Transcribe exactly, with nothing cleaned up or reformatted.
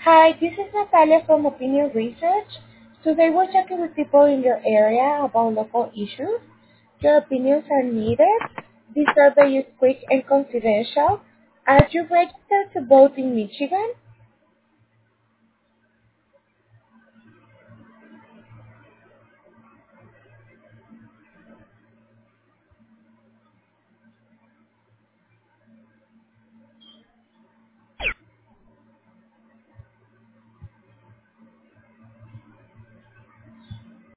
Hi, this is Natalia from Opinion Research. Today we're talking with people in your area about local issues. Your opinions are needed. This survey is quick and confidential. Are you registered to vote in Michigan?